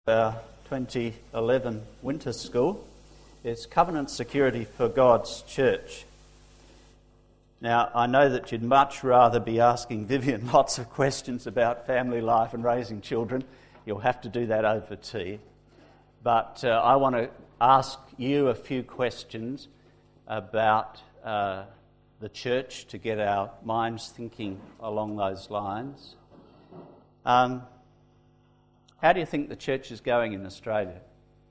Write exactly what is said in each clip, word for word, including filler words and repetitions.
Our twenty eleven winter school is Covenant Security for God's Church. Now, I know that you'd much rather be asking Vivian lots of questions about family life and raising children. You'll have to do that over tea. But uh, I want to ask you a few questions about uh, the church to get our minds thinking along those lines. Um, How do you think the church is going in Australia?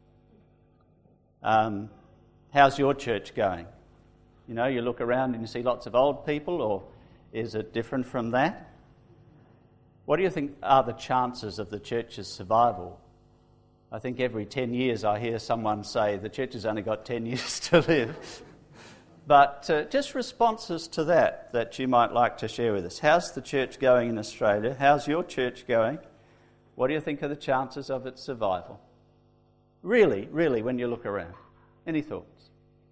Um, how's your church going? You know, you look around and you see lots of old people, or is it different from that? What do you think are the chances of the church's survival? I think every ten years I hear someone say the church has only got ten years to live. But uh, just responses to that that you might like to share with us. How's the church going in Australia? How's your church going? What do you think are the chances of its survival? Really, really, when you look around. Any thoughts?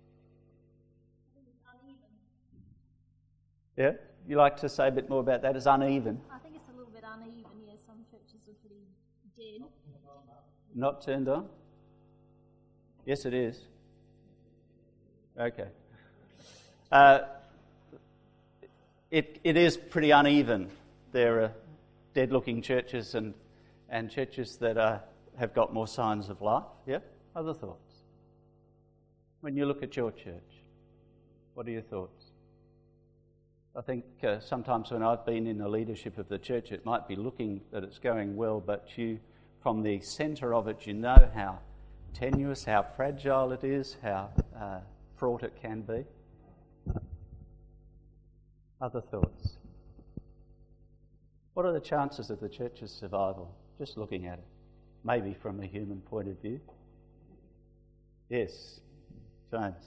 Uneven. Yeah? You like to say a bit more about that as uneven? I think it's a little bit uneven, yeah. Some churches are pretty dead. Not turned on? Yes, it is. Okay. Uh, it it is pretty uneven. There are dead-looking churches and and churches that are, have got more signs of life. Yeah? Other thoughts? When you look at your church, what are your thoughts? I think uh, sometimes when I've been in the leadership of the church, it might be looking that it's going well, but you, from the centre of it, you know how tenuous, how fragile it is, how uh, fraught it can be. Other thoughts? What are the chances of the church's survival? Just looking at it, maybe from a human point of view. Yes, James.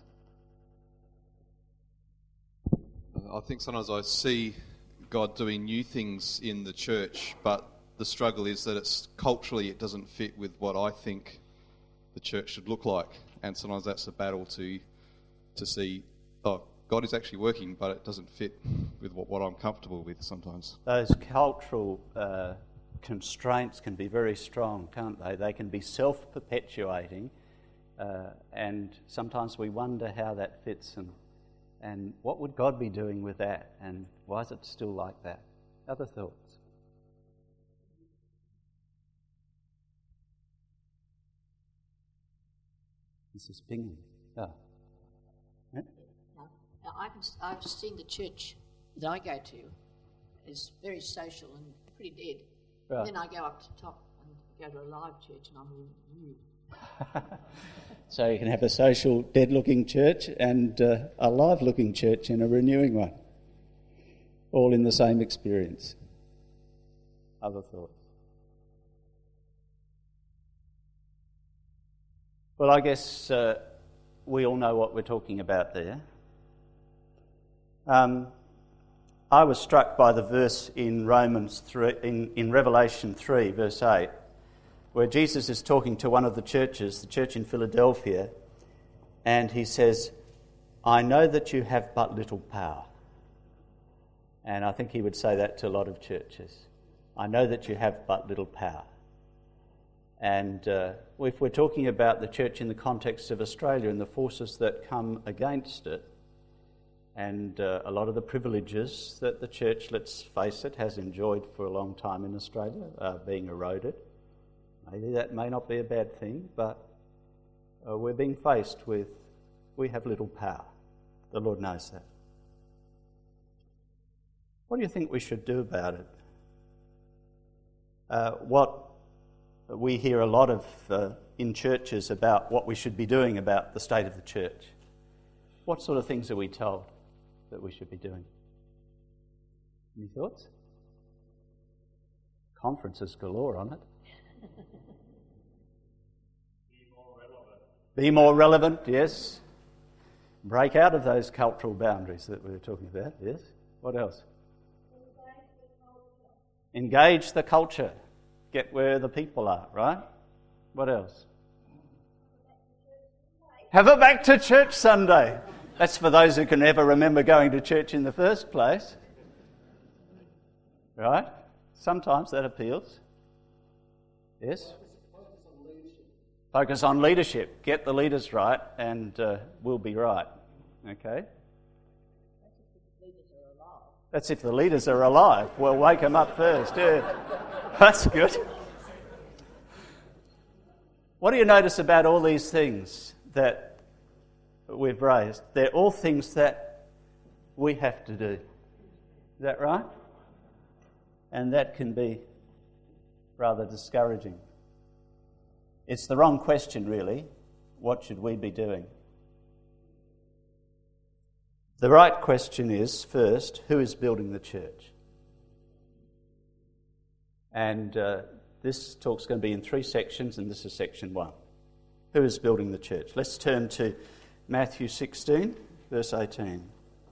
I think sometimes I see God doing new things in the church, but the struggle is that it's culturally it doesn't fit with what I think the church should look like, and sometimes that's a battle to to see. Oh, God is actually working, but it doesn't fit with what, what I'm comfortable with sometimes. Those cultural uh, constraints can be very strong, can't they? They can be self-perpetuating, uh, and sometimes we wonder how that fits and and what would God be doing with that, and why is it still like that? Other thoughts? Missus Bingham. Oh. Yeah? Now, I've, I've seen the church that I go to is very social and pretty dead. Right. Then I go up to the top and go to a live church and I'm renewed. So you can have a social, dead-looking church and uh, a live-looking church and a renewing one. All in the same experience. Other thoughts? Well, I guess uh, we all know what we're talking about there. Um, I was struck by the verse in Romans three, in, in Revelation three, verse eight, where Jesus is talking to one of the churches, the church in Philadelphia, and he says, "I know that you have but little power." And I think he would say that to a lot of churches. I know that you have but little power. And uh, if we're talking about the church in the context of Australia and the forces that come against it, and uh, a lot of the privileges that the church, let's face it, has enjoyed for a long time in Australia are being eroded. Maybe that may not be a bad thing, but uh, we're being faced with, we have little power. The Lord knows that. What do you think we should do about it? Uh, what we hear a lot of uh, in churches about what we should be doing about the state of the church. What sort of things are we told that we should be doing? Any thoughts? Conferences galore on it. Be more relevant. Be more relevant, yes. Break out of those cultural boundaries that we were talking about, yes. What else? Engage the culture. Get where the people are, right? What else? Have a back to church Sunday. That's for those who can never remember going to church in the first place. Right? Sometimes that appeals. Yes? Focus on Focus on leadership. Get the leaders right and uh, we'll be right. Okay? That's if the leaders are alive. Well, wake them up first. Yeah. That's good. What do you notice about all these things that we've raised? They're all things that we have to do. Is that right? And that can be rather discouraging. It's the wrong question, really. What should we be doing? The right question is, first, who is building the church? And uh, this talk's going to be in three sections, and this is section one. Who is building the church? Let's turn to Matthew sixteen, verse eighteen.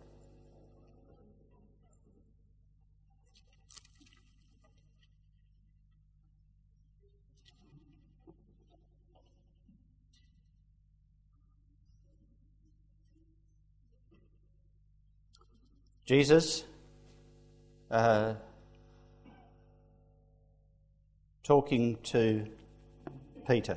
Jesus, uh, talking to Peter.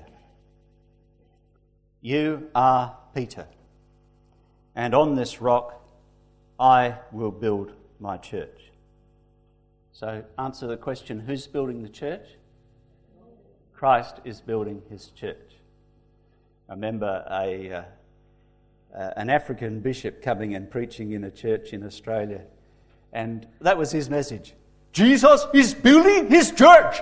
You are Peter, and on this rock I will build my church. So answer the question, who's building the church? Christ is building his church. I remember a... Uh, Uh, an African bishop coming and preaching in a church in Australia. And that was his message. Jesus is building his church!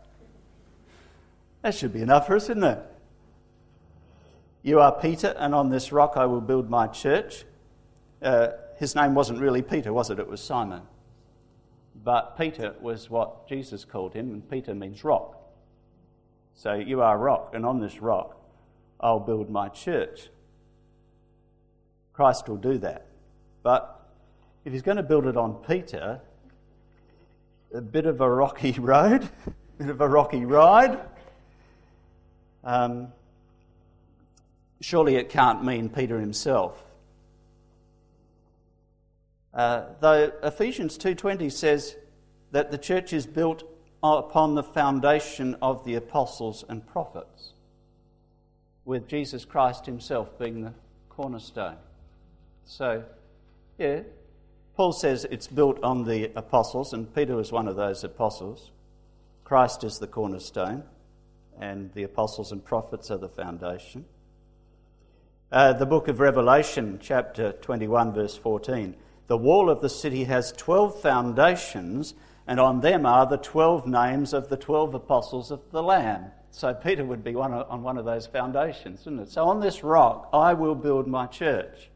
That should be enough for us, isn't it? You are Peter, and on this rock I will build my church. Uh, his name wasn't really Peter, was it? It was Simon. But Peter was what Jesus called him, and Peter means rock. So you are rock, and on this rock I'll build my church. Christ will do that. But if he's going to build it on Peter, a bit of a rocky road, a bit of a rocky ride, um, surely it can't mean Peter himself. Uh, though Ephesians two twenty says that the church is built upon the foundation of the apostles and prophets, with Jesus Christ himself being the cornerstone. So, yeah, Paul says it's built on the apostles, and Peter was one of those apostles. Christ is the cornerstone, and the apostles and prophets are the foundation. Uh, the book of Revelation, chapter twenty-one, verse fourteen. The wall of the city has twelve foundations, and on them are the twelve names of the twelve apostles of the Lamb. So Peter would be one on one of those foundations, wouldn't it? So on this rock I will build my church.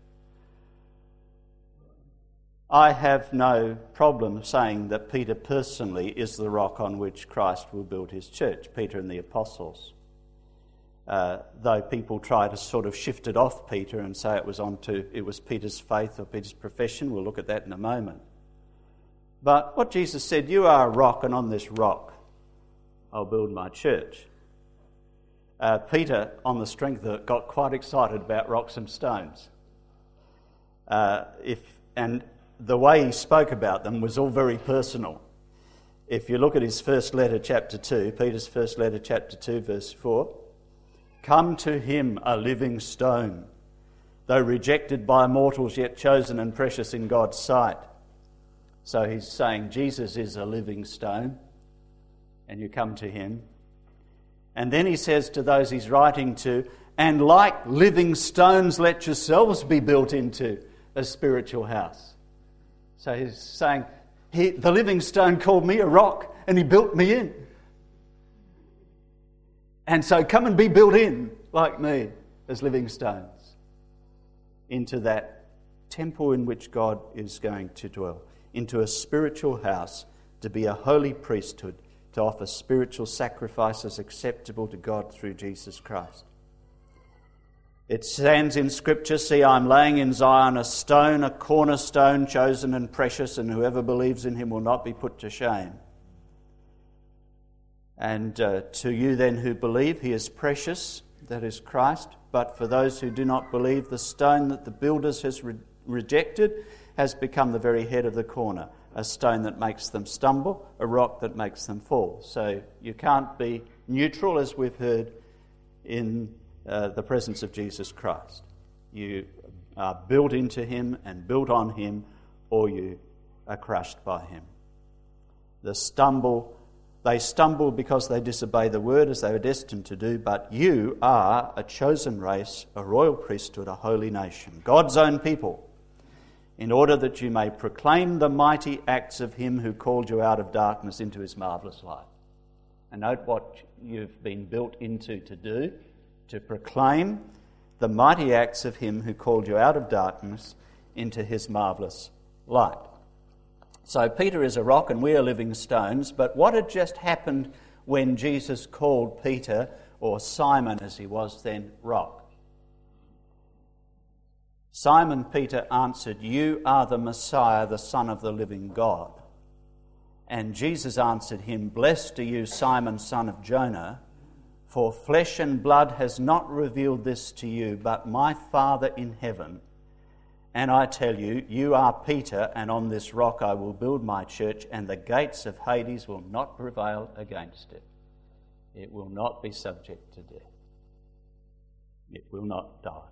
I have no problem saying that Peter personally is the rock on which Christ will build his church, Peter and the apostles. Uh, though people try to sort of shift it off Peter and say it was onto it was Peter's faith or Peter's profession. We'll look at that in a moment. But what Jesus said, you are a rock, and on this rock I'll build my church. Uh, Peter, on the strength of it, got quite excited about rocks and stones. Uh, if and the way he spoke about them was all very personal. If you look at his first letter, chapter two, Peter's first letter, chapter two, verse four, come to him a living stone, though rejected by mortals, yet chosen and precious in God's sight. So he's saying Jesus is a living stone, and you come to him. And then he says to those he's writing to, and like living stones, let yourselves be built into a spiritual house. So he's saying, he, the living stone called me a rock, and he built me in. And so come and be built in, like me, as living stones, into that temple in which God is going to dwell, into a spiritual house, to be a holy priesthood, to offer spiritual sacrifices acceptable to God through Jesus Christ. It stands in Scripture, see, I'm laying in Zion a stone, a cornerstone, chosen and precious, and whoever believes in him will not be put to shame. And uh, to you then who believe, he is precious, that is Christ. But for those who do not believe, the stone that the builders has re- rejected has become the very head of the corner, a stone that makes them stumble, a rock that makes them fall. So you can't be neutral, as we've heard. in uh, the presence of Jesus Christ. You are built into him and built on him, or you are crushed by him. The stumble, they stumble because they disobey the word as they were destined to do, but you are a chosen race, a royal priesthood, a holy nation, God's own people, in order that you may proclaim the mighty acts of him who called you out of darkness into his marvellous light. And note what you've been built into to do, to proclaim the mighty acts of him who called you out of darkness into his marvellous light. So Peter is a rock and we are living stones, but what had just happened when Jesus called Peter, or Simon as he was then, rock? Simon Peter answered, "You are the Messiah, the Son of the living God." And Jesus answered him, "Blessed are you, Simon, son of Jonah, for flesh and blood has not revealed this to you, but my Father in heaven. And I tell you, you are Peter, and on this rock I will build my church, and the gates of Hades will not prevail against it. It will not be subject to death. It will not die."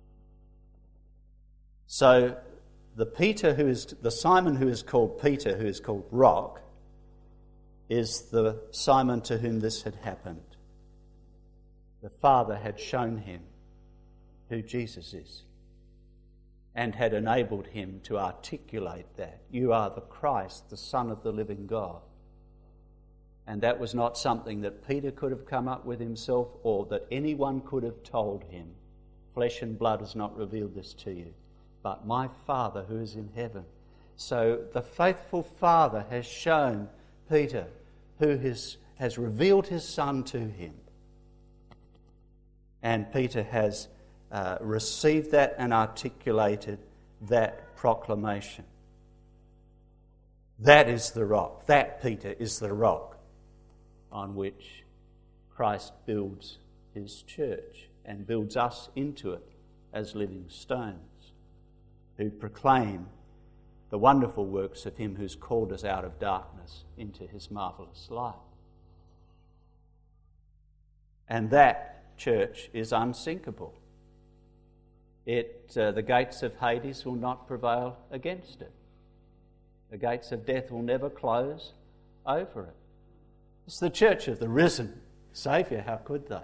So the Peter who is the Simon who is called Peter, who is called Rock, is the Simon to whom this had happened. The Father had shown him who Jesus is and had enabled him to articulate that. You are the Christ, the Son of the living God. And that was not something that Peter could have come up with himself or that anyone could have told him. Flesh and blood has not revealed this to you, but my Father who is in heaven. So the faithful Father has shown Peter, who has, has revealed his Son to him. And Peter has uh, received that and articulated that proclamation. That is the rock. That, Peter, is the rock on which Christ builds his church and builds us into it as living stones who proclaim the wonderful works of him who's called us out of darkness into his marvellous light. And that church is unsinkable. It, uh, the gates of Hades will not prevail against it. The gates of death will never close over it. It's the church of the risen Saviour. How could they?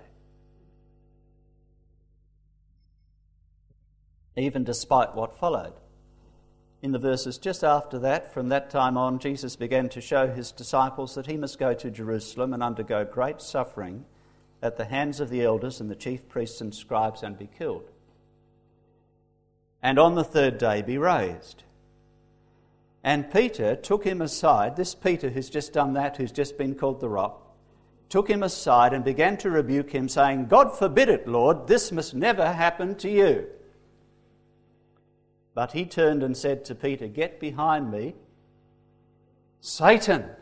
Even despite what followed. In the verses just after that, from that time on, Jesus began to show his disciples that he must go to Jerusalem and undergo great suffering at the hands of the elders and the chief priests and scribes and be killed, and on the third day be raised. And Peter took him aside, this Peter who's just done that, who's just been called the rock, took him aside and began to rebuke him, saying, "God forbid it, Lord, this must never happen to you." But he turned and said to Peter, "Get behind me, Satan.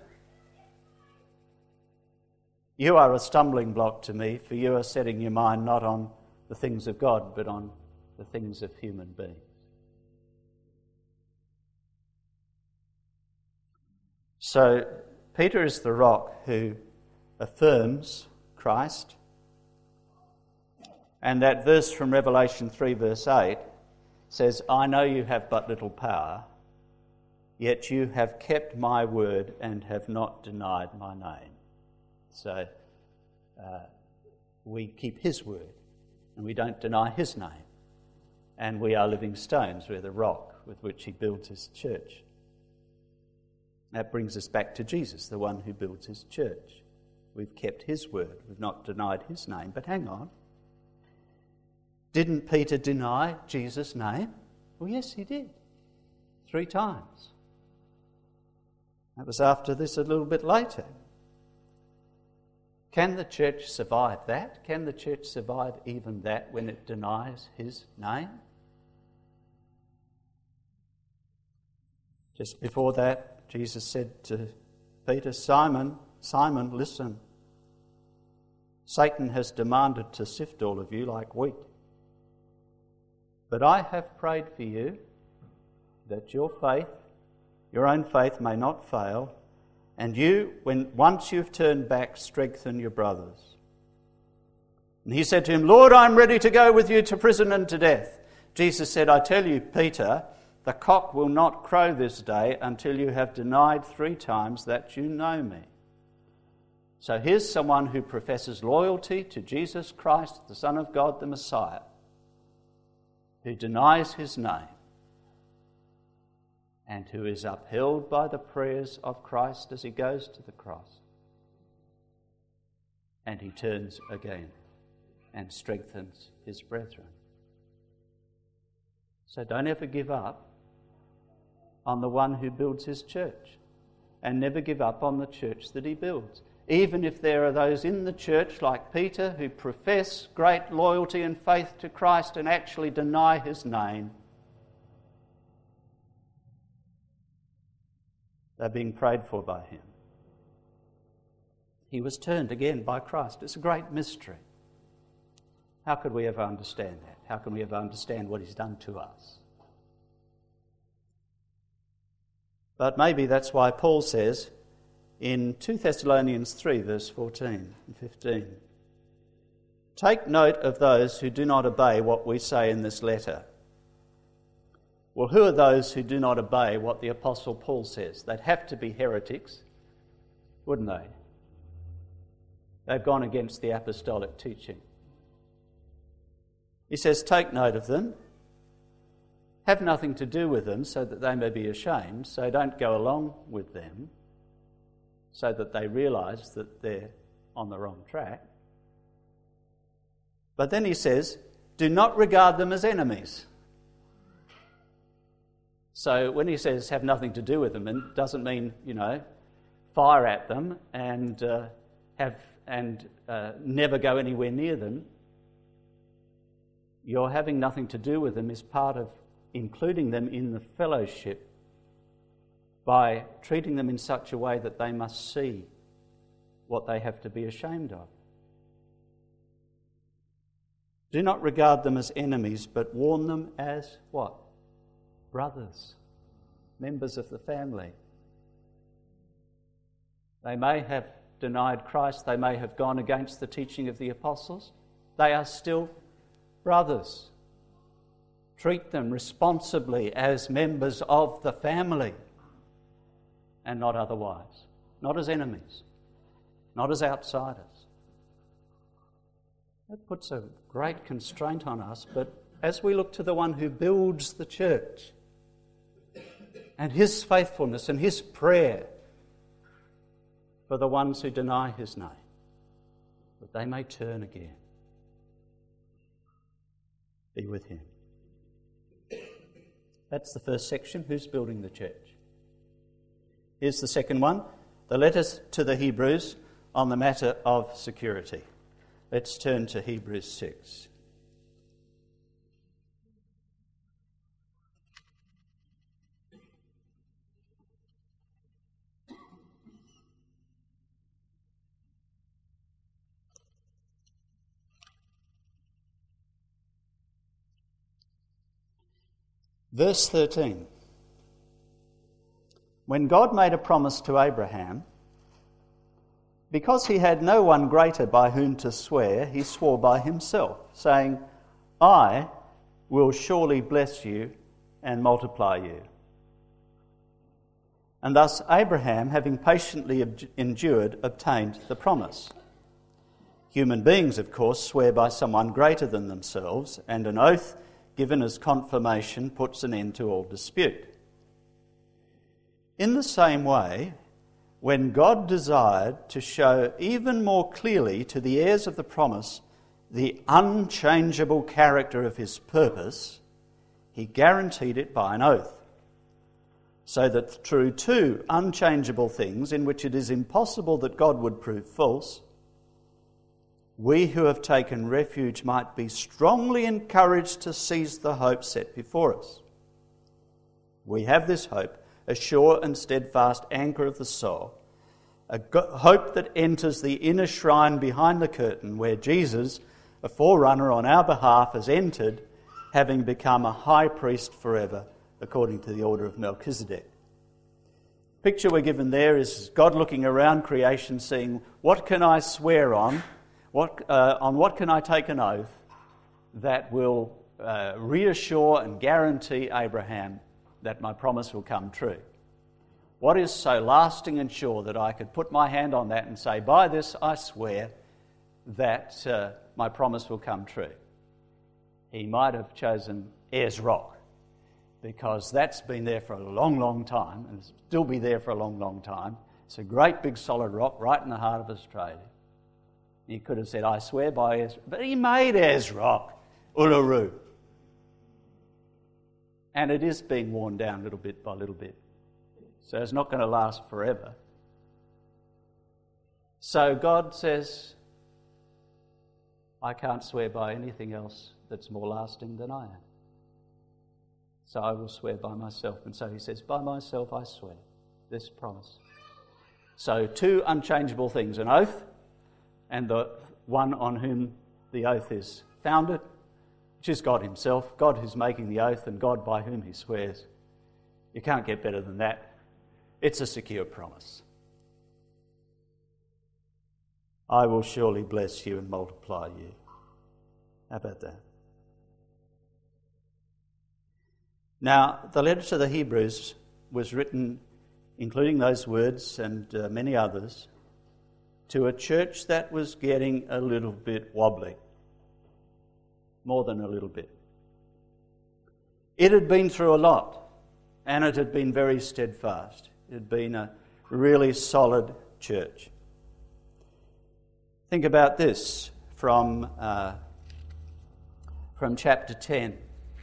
You are a stumbling block to me, for you are setting your mind not on the things of God, but on the things of human beings." So Peter is the rock who affirms Christ. And that verse from Revelation three verse eight says, "I know you have but little power, yet you have kept my word and have not denied my name." So uh, we keep his word and we don't deny his name. And we are living stones. We're the rock with which he builds his church. That brings us back to Jesus, the one who builds his church. We've kept his word. We've not denied his name. But hang on. Didn't Peter deny Jesus' name? Well, yes, he did. Three times. That was after this a little bit later. Can the church survive that? Can the church survive even that when it denies his name? Just before that, Jesus said to Peter, "Simon, Simon, listen. Satan has demanded to sift all of you like wheat. But I have prayed for you that your faith, your own faith, may not fail. And you, when once you've turned back, strengthen your brothers." And he said to him, Lord, I'm ready to go with you to prison and to death. Jesus said, I tell you, Peter, the cock will not crow this day until you have denied three times that you know me. So here's someone who professes loyalty to Jesus Christ, the Son of God, the Messiah, who denies his name and who is upheld by the prayers of Christ as he goes to the cross. And he turns again and strengthens his brethren. So don't ever give up on the one who builds his church, and never give up on the church that he builds. Even if there are those in the church like Peter who profess great loyalty and faith to Christ and actually deny his name, they're being prayed for by him. He was turned again by Christ. It's a great mystery. How could we ever understand that? How can we ever understand what he's done to us? But maybe that's why Paul says in Second Thessalonians three, verse fourteen and fifteen, take note of those who do not obey what we say in this letter. Well, who are those who do not obey what the Apostle Paul says? They'd have to be heretics, wouldn't they? They've gone against the apostolic teaching. He says, take note of them, have nothing to do with them so that they may be ashamed, so don't go along with them so that they realise that they're on the wrong track. But then he says, do not regard them as enemies. So when he says have nothing to do with them, it doesn't mean, you know, fire at them and uh, have and uh, never go anywhere near them. Your having nothing to do with them is part of including them in the fellowship by treating them in such a way that they must see what they have to be ashamed of. Do not regard them as enemies, but warn them as what? Brothers, members of the family. They may have denied Christ, they may have gone against the teaching of the apostles. They are still brothers. Treat them responsibly as members of the family and not otherwise. Not as enemies, not as outsiders. That puts a great constraint on us, but as we look to the one who builds the church and his faithfulness and his prayer for the ones who deny his name, that they may turn again. Be with him. That's the first section. Who's building the church? Here's the second one. The letters to the Hebrews on the matter of security. Let's turn to Hebrews six. Verse thirteen. When God made a promise to Abraham, because he had no one greater by whom to swear, he swore by himself, saying, I will surely bless you and multiply you. And thus Abraham, having patiently endured, obtained the promise. Human beings, of course, swear by someone greater than themselves, and an oath given as confirmation puts an end to all dispute. In the same way, when God desired to show even more clearly to the heirs of the promise the unchangeable character of his purpose, he guaranteed it by an oath, so that through two unchangeable things in which it is impossible that God would prove false, we who have taken refuge might be strongly encouraged to seize the hope set before us. We have this hope, a sure and steadfast anchor of the soul, a hope that enters the inner shrine behind the curtain where Jesus, a forerunner on our behalf, has entered, having become a high priest forever, according to the order of Melchizedek. The picture we're given there is God looking around creation, seeing, what can I swear on? What, uh, on what can I take an oath that will uh, reassure and guarantee Abraham that my promise will come true? What is so lasting and sure that I could put my hand on that and say, by this I swear that uh, my promise will come true? He might have chosen Ayers Rock, because that's been there for a long, long time and will still be there for a long, long time. It's a great big solid rock right in the heart of Australia. He could have said, I swear by Ayers, but he made Ayers Rock, Uluru. And it is being worn down little bit by little bit. So it's not going to last forever. So God says, I can't swear by anything else that's more lasting than I am. So I will swear by myself. And so he says, by myself I swear this promise. So two unchangeable things, an oath and the one on whom the oath is founded, which is God himself, God who's making the oath and God by whom he swears. You can't get better than that. It's a secure promise. I will surely bless you and multiply you. How about that? Now, the letter to the Hebrews was written, including those words and uh, many others, to a church that was getting a little bit wobbly. More than a little bit. It had been through a lot, and it had been very steadfast. It had been a really solid church. Think about this from, uh, from chapter ten,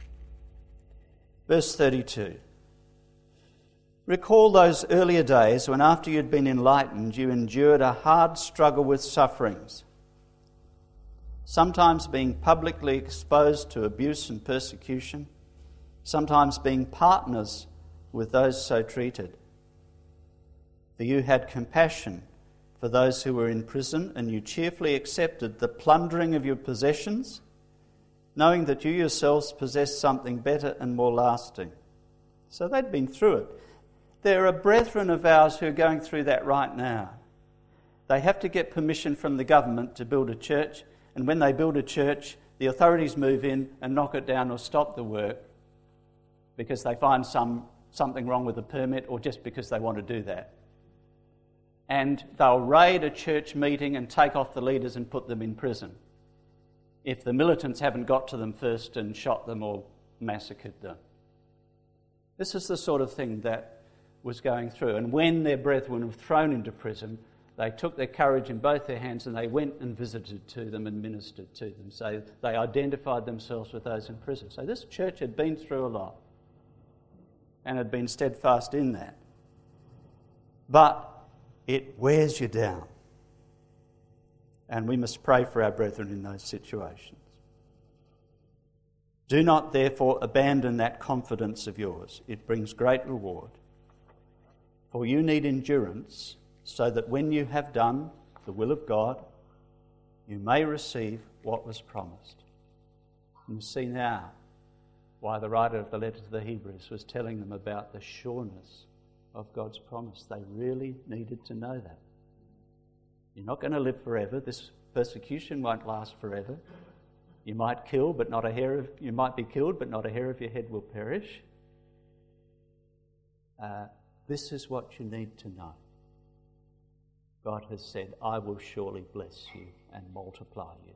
verse thirty-two. Recall those earlier days when, after you'd been enlightened, you endured a hard struggle with sufferings, sometimes being publicly exposed to abuse and persecution, sometimes being partners with those so treated. For you had compassion for those who were in prison, and you cheerfully accepted the plundering of your possessions, knowing that you yourselves possessed something better and more lasting. So they'd been through it. There are brethren of ours who are going through that right now. They have to get permission from the government to build a church, and when they build a church, the authorities move in and knock it down or stop the work because they find some something wrong with the permit, or just because they want to do that. And they'll raid a church meeting and take off the leaders and put them in prison if the militants haven't got to them first and shot them or massacred them. This is the sort of thing that was going through. And when their brethren were thrown into prison, they took their courage in both their hands and they went and visited to them and ministered to them. So they identified themselves with those in prison. So this church had been through a lot and had been steadfast in that. But it wears you down. And we must pray for our brethren in those situations. Do not therefore abandon that confidence of yours. It brings great reward. For you need endurance, so that when you have done the will of God, you may receive what was promised. And you see now why the writer of the letter to the Hebrews was telling them about the sureness of God's promise. They really needed to know that. You're not going to live forever. This persecution won't last forever. You might kill, but not a hair of you might be killed, but not a hair of your head will perish. Uh, this is what you need to know. God has said, I will surely bless you and multiply you.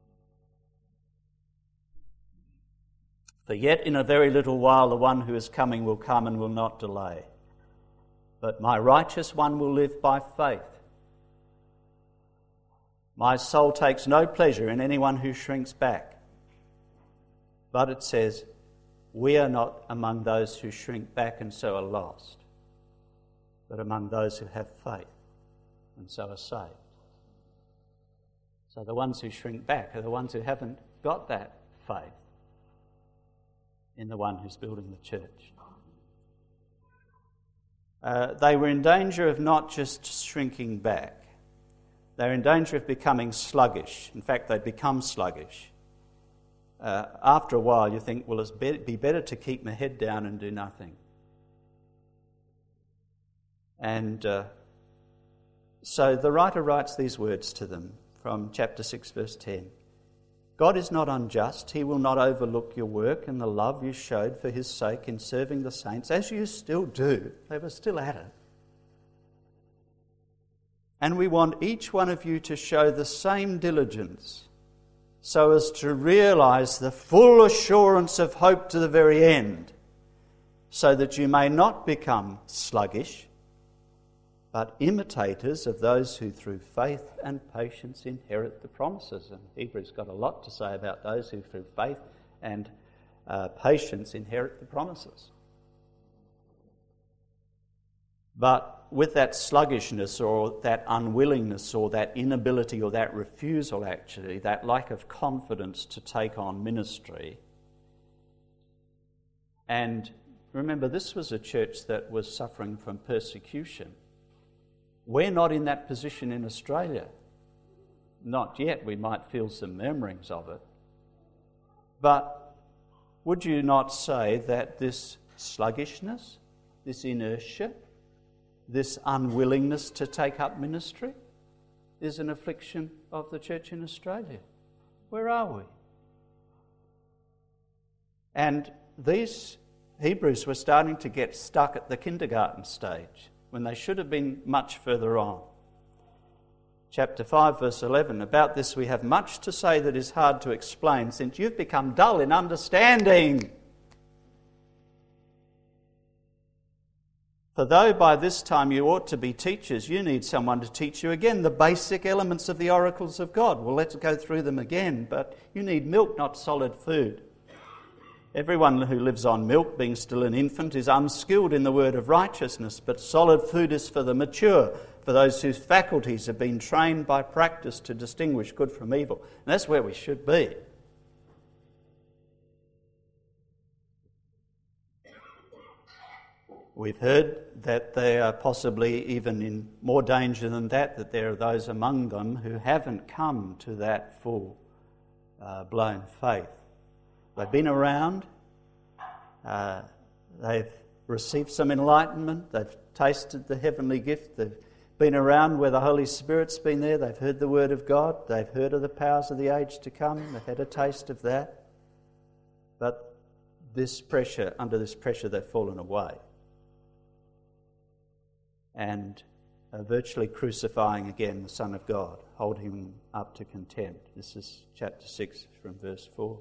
For yet in a very little while the one who is coming will come and will not delay. But my righteous one will live by faith. My soul takes no pleasure in anyone who shrinks back. But it says, we are not among those who shrink back and so are lost, but among those who have faith and so are saved. So the ones who shrink back are the ones who haven't got that faith in the one who's building the church. Uh, they were in danger of not just shrinking back. They're in danger of becoming sluggish. In fact, they'd become sluggish. Uh, after a while, you think, well, it'd be better to keep my head down and do nothing. And uh, so the writer writes these words to them from chapter six, verse ten. God is not unjust. He will not overlook your work and the love you showed for his sake in serving the saints, as you still do. They were still at it. And we want each one of you to show the same diligence so as to realise the full assurance of hope to the very end, so that you may not become sluggish, but imitators of those who through faith and patience inherit the promises. And Hebrews got a lot to say about those who through faith and uh, patience inherit the promises. But with that sluggishness or that unwillingness or that inability or that refusal, actually, that lack of confidence to take on ministry. And remember, this was a church that was suffering from persecution. We're not in that position in Australia. Not yet. We might feel some murmurings of it. But would you not say that this sluggishness, this inertia, this unwillingness to take up ministry is an affliction of the church in Australia? Where are we? And these Hebrews were starting to get stuck at the kindergarten stage when they should have been much further on. Chapter five, verse eleven, about this we have much to say that is hard to explain, since you've become dull in understanding. For though by this time you ought to be teachers, you need someone to teach you again the basic elements of the oracles of God. Well, let's go through them again, but you need milk, not solid food. Everyone who lives on milk, being still an infant, is unskilled in the word of righteousness, but solid food is for the mature, for those whose faculties have been trained by practice to distinguish good from evil. And that's where we should be. We've heard that they are possibly even in more danger than that, that there are those among them who haven't come to that full uh, blown faith. They've been around, uh, they've received some enlightenment, they've tasted the heavenly gift, they've been around where the Holy Spirit's been there, they've heard the word of God, they've heard of the powers of the age to come, they've had a taste of that. But this pressure, under this pressure, they've fallen away and are virtually crucifying again the Son of God, holding him up to contempt. This is chapter six from verse four.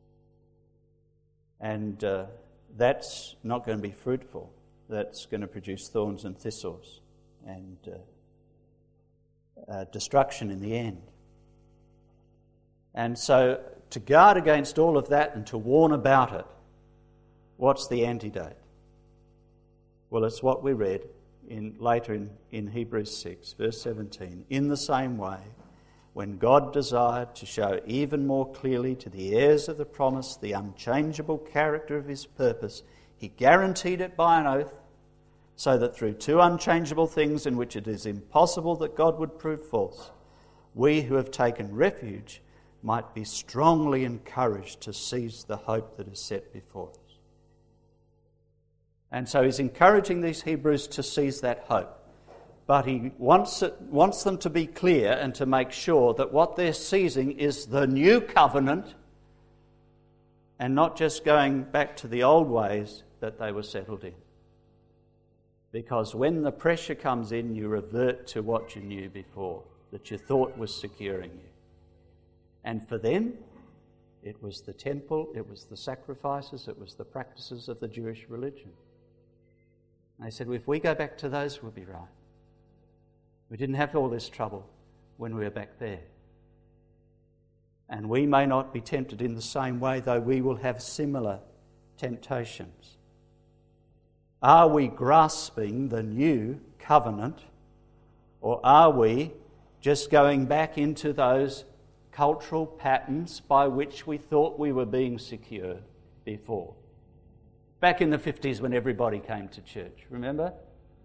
And uh, that's not going to be fruitful. That's going to produce thorns and thistles and uh, uh, destruction in the end. And so to guard against all of that and to warn about it, what's the antidote? Well, it's what we read in later in, in Hebrews six, verse seventeen. In the same way, when God desired to show even more clearly to the heirs of the promise the unchangeable character of his purpose, he guaranteed it by an oath, so that through two unchangeable things in which it is impossible that God would prove false, we who have taken refuge might be strongly encouraged to seize the hope that is set before us. And so he's encouraging these Hebrews to seize that hope. But he wants it, wants them to be clear and to make sure that what they're seizing is the new covenant and not just going back to the old ways that they were settled in. Because when the pressure comes in, you revert to what you knew before, that you thought was securing you. And for them, it was the temple, it was the sacrifices, it was the practices of the Jewish religion. And they said, well, if we go back to those, we'll be right. We didn't have all this trouble when we were back there. And we may not be tempted in the same way, though we will have similar temptations. Are we grasping the new covenant, or are we just going back into those cultural patterns by which we thought we were being secured before? Back in the fifties when everybody came to church, remember?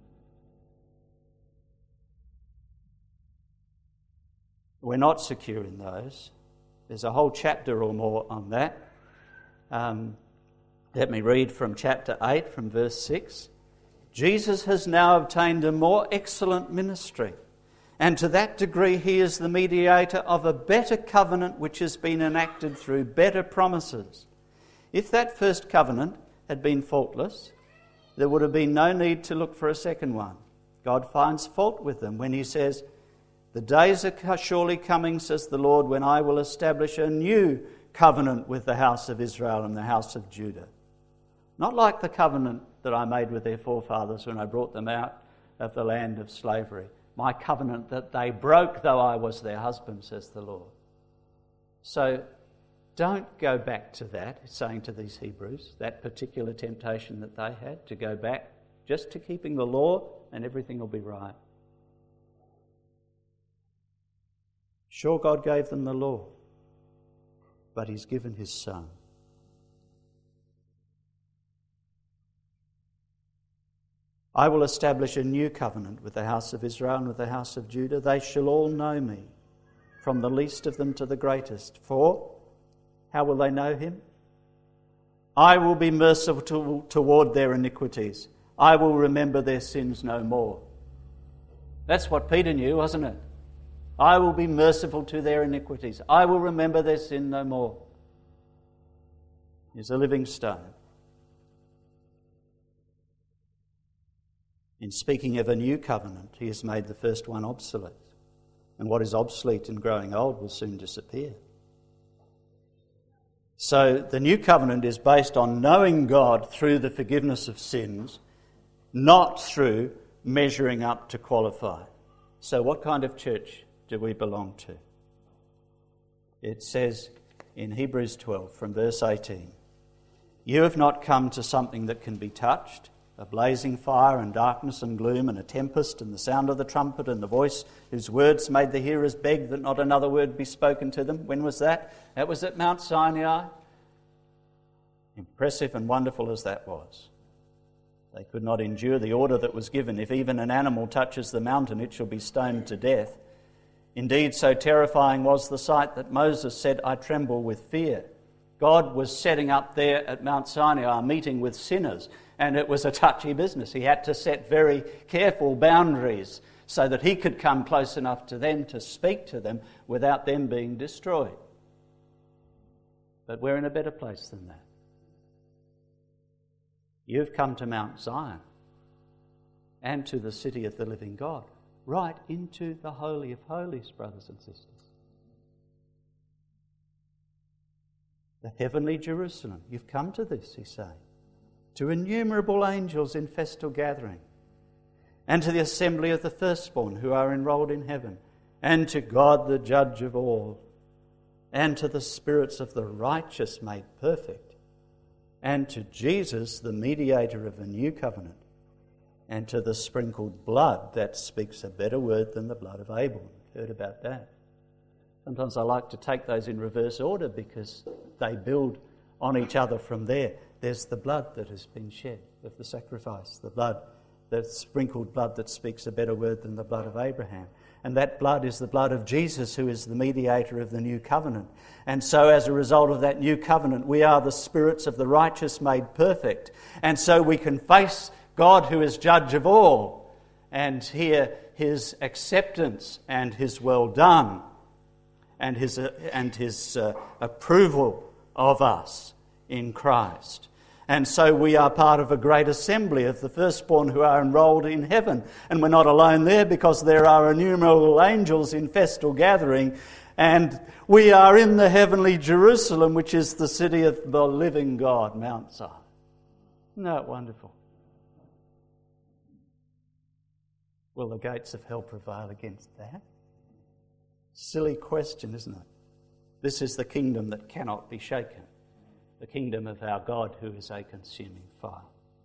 We're not secure in those. There's a whole chapter or more on that. Um, let me read from chapter eight, from verse six. Jesus has now obtained a more excellent ministry, And to that degree, he is the mediator of a better covenant which has been enacted through better promises. If that first covenant had been faultless, there would have been no need to look for a second one. God finds fault with them when he says, "The days are surely coming, says the Lord, when I will establish a new covenant with the house of Israel and the house of Judah. Not like the covenant that I made with their forefathers when I brought them out of the land of slavery. My covenant that they broke, though I was their husband, says the Lord." So don't go back to that, he's saying to these Hebrews, that particular temptation that they had, to go back just to keeping the law and everything will be right. Sure, God gave them the law, but he's given his Son. "I will establish a new covenant with the house of Israel and with the house of Judah. They shall all know me, from the least of them to the greatest. For how will they know him? I will be merciful to, toward their iniquities. I will remember their sins no more." That's what Peter knew, wasn't it? I will be merciful to their iniquities. I will remember their sin no more. He's a living stone. In speaking of a new covenant, he has made the first one obsolete. And what is obsolete and growing old will soon disappear. So the new covenant is based on knowing God through the forgiveness of sins, not through measuring up to qualify. So what kind of church do we belong to? It says in Hebrews twelve from verse eighteen, "You have not come to something that can be touched, a blazing fire and darkness and gloom and a tempest and the sound of the trumpet and the voice whose words made the hearers beg that not another word be spoken to them." When was that? That was at Mount Sinai. Impressive and wonderful as that was. They could not endure the order that was given. If even an animal touches the mountain, it shall be stoned to death. Indeed, so terrifying was the sight that Moses said, "I tremble with fear." God was setting up there at Mount Sinai a meeting with sinners, and it was a touchy business. He had to set very careful boundaries so that he could come close enough to them to speak to them without them being destroyed. But we're in a better place than that. You've come to Mount Zion and to the city of the living God, right into the Holy of Holies, brothers and sisters. The heavenly Jerusalem. You've come to this, he's saying. To innumerable angels in festal gathering, and to the assembly of the firstborn who are enrolled in heaven, and to God the judge of all, and to the spirits of the righteous made perfect, and to Jesus, the mediator of a new covenant, and to the sprinkled blood that speaks a better word than the blood of Abel. You've heard about that. Sometimes I like to take those in reverse order because they build on each other from there. There's the blood that has been shed of the sacrifice, the blood, the sprinkled blood that speaks a better word than the blood of Abraham. And that blood is the blood of Jesus, who is the mediator of the new covenant. And so as a result of that new covenant, we are the spirits of the righteous made perfect. And so we can face God, who is judge of all, and hear his acceptance and his well done and his, uh, and his uh, approval of us in Christ. And so we are part of a great assembly of the firstborn who are enrolled in heaven. And we're not alone there, because there are innumerable angels in festal gathering. And we are in the heavenly Jerusalem, which is the city of the living God, Mount Zion. Isn't that wonderful? Will the gates of hell prevail against that? Silly question, isn't it? This is the kingdom that cannot be shaken. The kingdom of our God, who is a consuming fire.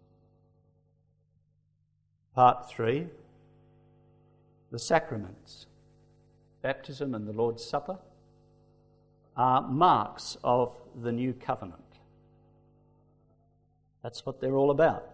Part three, the sacraments, baptism and the Lord's Supper, are marks of the new covenant. That's what they're all about.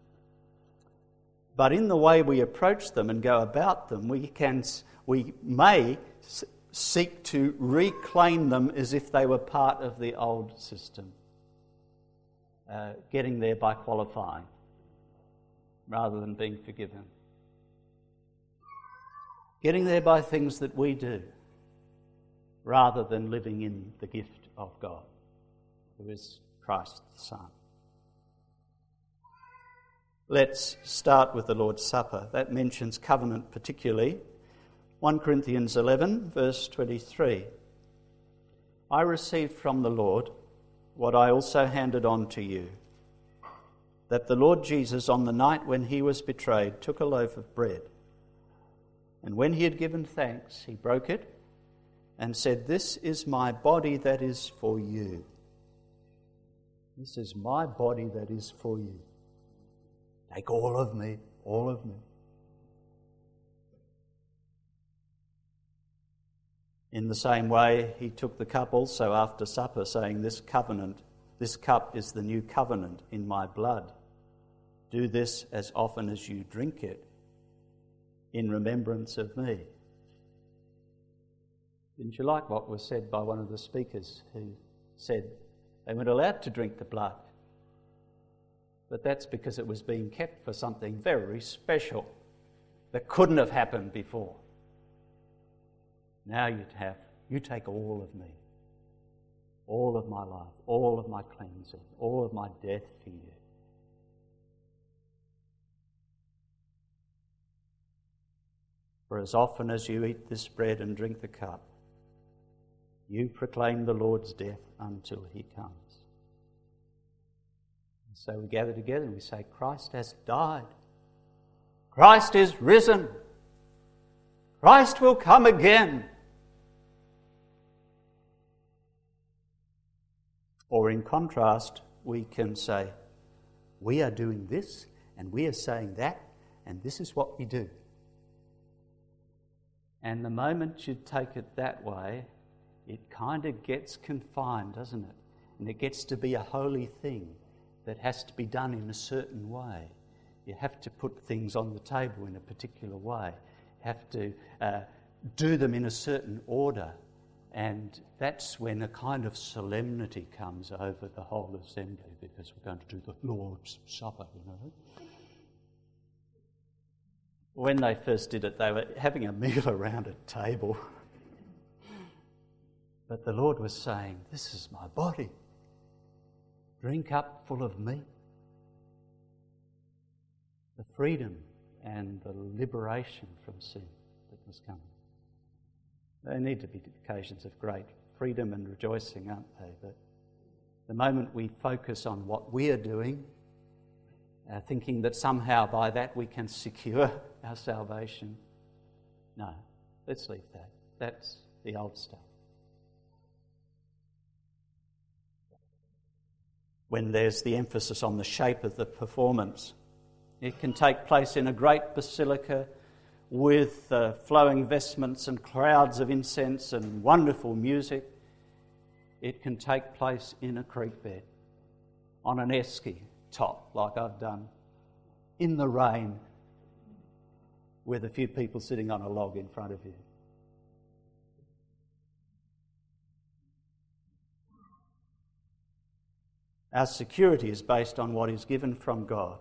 But in the way we approach them and go about them, we can, we may seek to reclaim them as if they were part of the old system. Uh, getting there by qualifying rather than being forgiven. Getting there by things that we do, rather than living in the gift of God, who is Christ the Son. Let's start with the Lord's Supper. That mentions covenant particularly. First Corinthians eleven, verse twenty-three. I received from the Lord what I also handed on to you, that the Lord Jesus, on the night when he was betrayed, took a loaf of bread, and when he had given thanks, he broke it and said, "This is my body that is for you. This is my body that is for you. Take all of me, all of me." In the same way, he took the cup also after supper, saying, "This covenant, this cup is the new covenant in my blood. Do this as often as you drink it in remembrance of me." Didn't you like what was said by one of the speakers who said they weren't allowed to drink the blood? But that's because it was being kept for something very special that couldn't have happened before. Now you'd have, you take all of me, all of my life, all of my cleansing, all of my death for you. For as often as you eat this bread and drink the cup, you proclaim the Lord's death until he comes. And so we gather together and we say, Christ has died. Christ is risen. Christ will come again. Or in contrast, we can say, we are doing this and we are saying that, and this is what we do. And the moment you take it that way, it kind of gets confined, doesn't it? And it gets to be a holy thing that has to be done in a certain way. You have to put things on the table in a particular way. You have to uh, do them in a certain order. And that's when a kind of solemnity comes over the whole assembly, because we're going to do the Lord's Supper, you know. When they first did it, they were having a meal around a table. But the Lord was saying, this is my body. Drink up full of me. The freedom and the liberation from sin that was coming. They need to be occasions of great freedom and rejoicing, aren't they? But the moment we focus on what we are doing, uh, thinking that somehow by that we can secure our salvation, no, let's leave that. That's the old stuff. When there's the emphasis on the shape of the performance, it can take place in a great basilica with uh, flowing vestments and crowds of incense and wonderful music. It can take place in a creek bed, on an esky top, like I've done, in the rain, with a few people sitting on a log in front of you. Our security is based on what is given from God.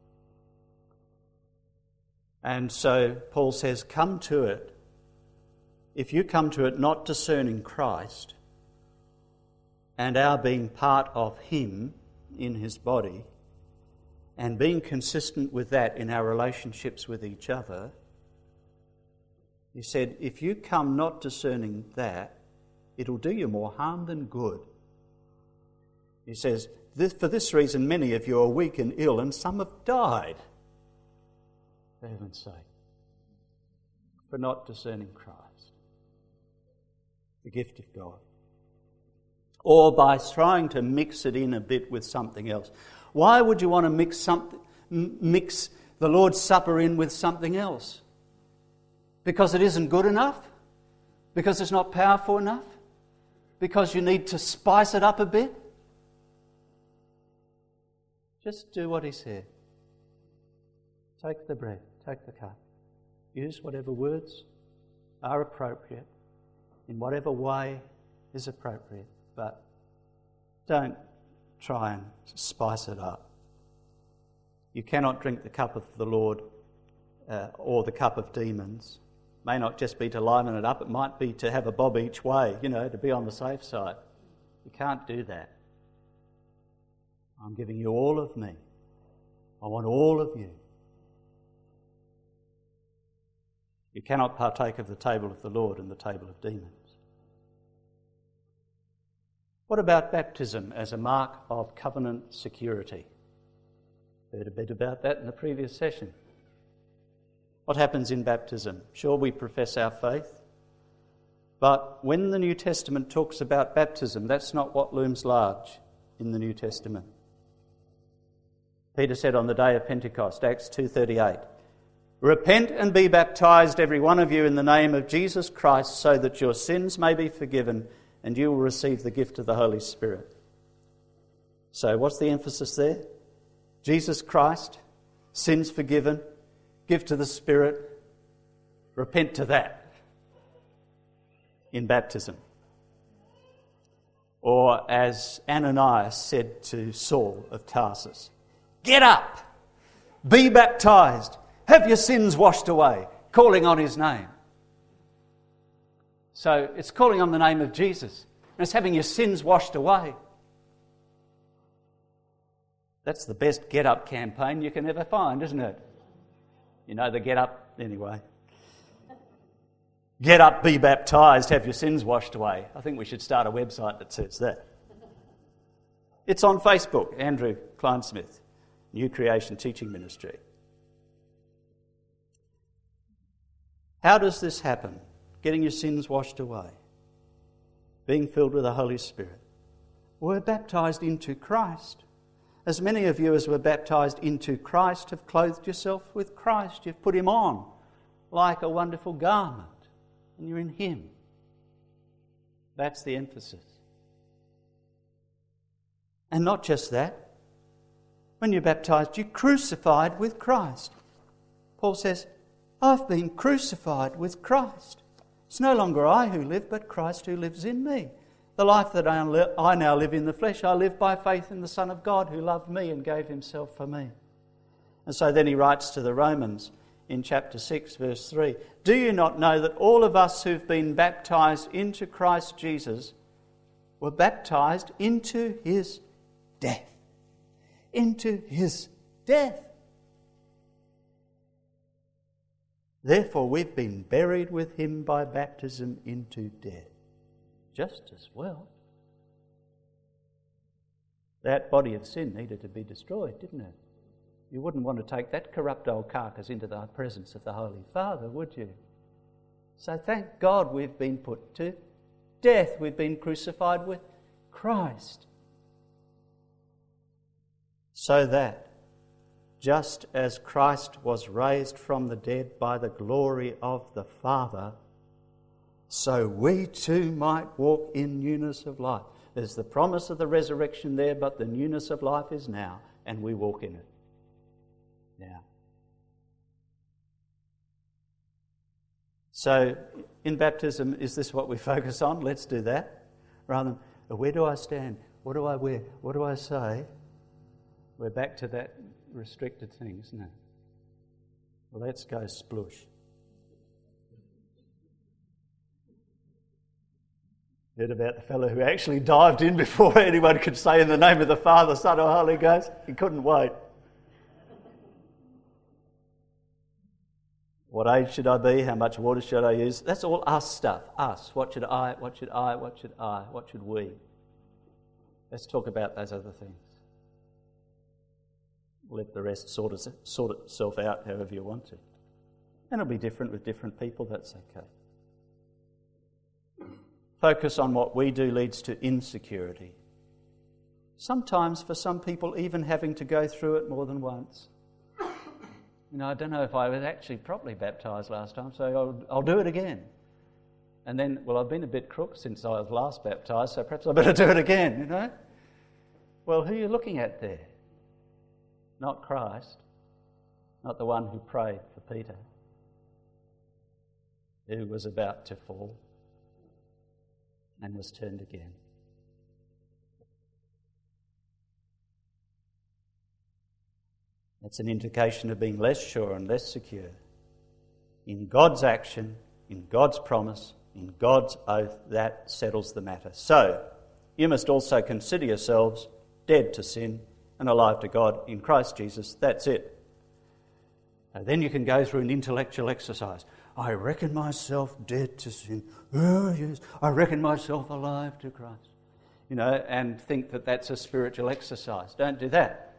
And so Paul says, come to it. If you come to it not discerning Christ and our being part of him in his body, and being consistent with that in our relationships with each other, he said, if you come not discerning that, it'll do you more harm than good. He says, this, for this reason many of you are weak and ill, and some have died. For heaven's sake, for not discerning Christ, the gift of God. Or by trying to mix it in a bit with something else. Why would you want to mix something, mix the Lord's Supper in with something else? Because it isn't good enough? Because it's not powerful enough? Because you need to spice it up a bit? Just do what he said. Take the bread, take the cup. Use whatever words are appropriate, in whatever way is appropriate, but don't try and spice it up. You cannot drink the cup of the Lord uh, or the cup of demons May not just be to liven it up, it might be to have a bob each way, you know, to be on the safe side. You can't do that. I'm giving you all of me. I want all of you. You cannot partake of the table of the Lord and the table of demons. What about baptism as a mark of covenant security? Heard a bit about that in the previous session. What happens in baptism? Sure, we profess our faith, but when the New Testament talks about baptism, that's not what looms large in the New Testament. Peter said on the day of Pentecost, Acts two thirty-eight, "Repent and be baptized, every one of you, in the name of Jesus Christ, so that your sins may be forgiven and you will receive the gift of the Holy Spirit." So what's the emphasis there? Jesus Christ, sins forgiven, gift of the Spirit, repent to that in baptism. Or as Ananias said to Saul of Tarsus, "Get up, be baptized, have your sins washed away," calling on his name. So it's calling on the name of Jesus, and it's having your sins washed away. That's the best get-up campaign you can ever find, isn't it? You know the get-up anyway. Get up, be baptized, have your sins washed away. I think we should start a website that says that. It's on Facebook, Andrew Kleinsmith, New Creation Teaching Ministry. How does this happen? Getting your sins washed away. Being filled with the Holy Spirit. We're baptized into Christ. As many of you as were baptized into Christ have clothed yourself with Christ. You've put him on like a wonderful garment. And you're in him. That's the emphasis. And not just that. When you're baptized, you're crucified with Christ. Paul says, I've been crucified with Christ. It's no longer I who live, but Christ who lives in me. The life that I now live in the flesh, I live by faith in the Son of God who loved me and gave himself for me. And so then he writes to the Romans in chapter six, verse three, "Do you not know that all of us who've been baptized into Christ Jesus were baptized into his death?" Into his death. Therefore we've been buried with him by baptism into death. Just as well. That body of sin needed to be destroyed, didn't it? You wouldn't want to take that corrupt old carcass into the presence of the Holy Father, would you? So thank God we've been put to death. We've been crucified with Christ. So that, just as Christ was raised from the dead by the glory of the Father, so we too might walk in newness of life. There's the promise of the resurrection there, but the newness of life is now, and we walk in it now. So, in baptism, is this what we focus on? Let's do that. Rather than, where do I stand? What do I wear? What do I say? We're back to that restricted thing, isn't it? Well, let's go splush. Heard about the fellow who actually dived in before anyone could say in the name of the Father, Son or Holy Ghost? He couldn't wait. What age should I be? How much water should I use? That's all us stuff. Us. What should I? What should I? What should I? What should we? Let's talk about those other things. Let the rest sort, of, sort itself out however you want to. And it'll be different with different people. That's okay. Focus on what we do leads to insecurity. Sometimes for some people even having to go through it more than once. You know, I don't know if I was actually properly baptised last time, so I'll, I'll do it again. And then, well, I've been a bit crook since I was last baptised, so perhaps I better do it again, you know? Well, who are you looking at there? Not Christ, not the one who prayed for Peter, who was about to fall and was turned again. That's an indication of being less sure and less secure in God's action in God's promise, in God's oath. That settles the matter. So, you must also consider yourselves dead to sin and alive to God in Christ Jesus. That's it. And then you can go through an intellectual exercise. I reckon myself dead to sin. Oh, yes. I reckon myself alive to Christ. You know, and think that that's a spiritual exercise. Don't do that.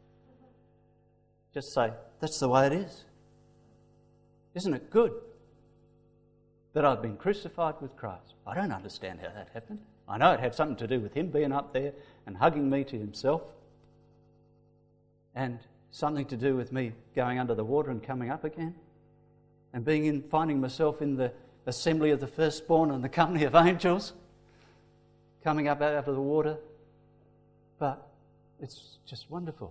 Just say, that's the way it is. Isn't it good that I've been crucified with Christ? I don't understand how that happened. I know it had something to do with him being up there and hugging me to himself, and something to do with me going under the water and coming up again, and being in, finding myself in the assembly of the firstborn and the company of angels, coming up out of the water. But it's just wonderful.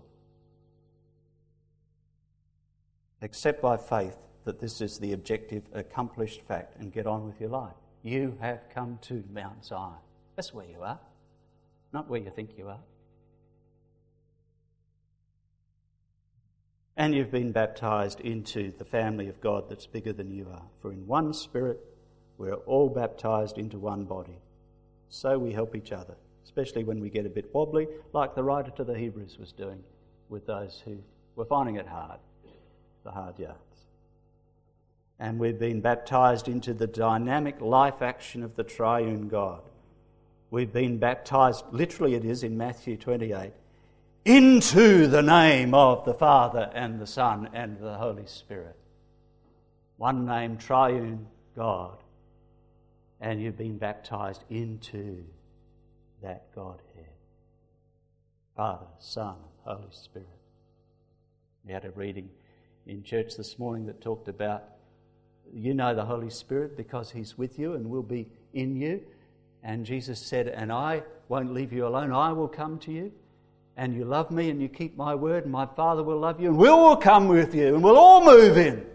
Accept by faith that this is the objective, accomplished fact, and get on with your life. You have come to Mount Zion. That's where you are, not where you think you are. And you've been baptised into the family of God that's bigger than you are. For in one Spirit we're all baptised into one body. So we help each other, especially when we get a bit wobbly, like the writer to the Hebrews was doing with those who were finding it hard, the hard yards. And we've been baptised into the dynamic life action of the triune God. We've been baptised, literally it is in Matthew twenty-eight, into the name of the Father and the Son and the Holy Spirit. One name, triune God. And you've been baptised into that Godhead. Father, Son, and Holy Spirit. We had a reading in church this morning that talked about, you know the Holy Spirit because he's with you and will be in you. And Jesus said, and I won't leave you alone, I will come to you. And you love me and you keep my word, and my Father will love you, and we will come with you, and we'll all move in.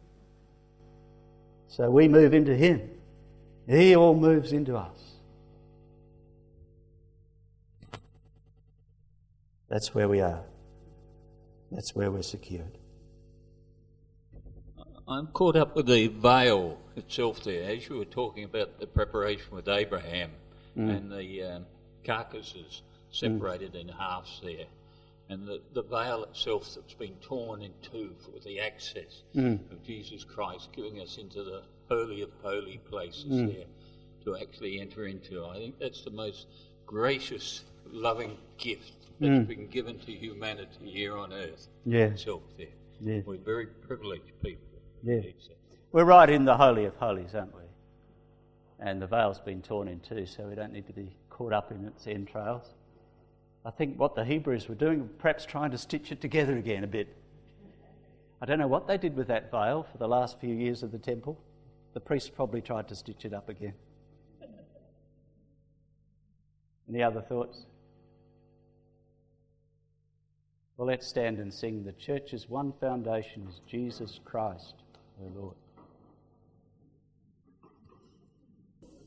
So we move into him. He all moves into us. That's where we are. That's where we're secured. I'm caught up with the veil itself there. As you were talking about the preparation with Abraham mm. and the um, carcasses separated mm. in halves there, and the, the veil itself that's been torn in two for the access mm. of Jesus Christ, giving us into the holy of holy places mm. there to actually enter into. I think that's the most gracious, loving gift that's mm. been given to humanity here on earth yeah. itself there. Yeah. We're very privileged people. Yeah. We're right in the Holy of Holies, aren't we? And the veil's been torn in two, so we don't need to be caught up in its entrails. I think what the Hebrews were doing, perhaps trying to stitch it together again a bit. I don't know what they did with that veil for the last few years of the temple. The priests probably tried to stitch it up again. Any other thoughts? Well, let's stand and sing. The church's one foundation is Jesus Christ, our Lord.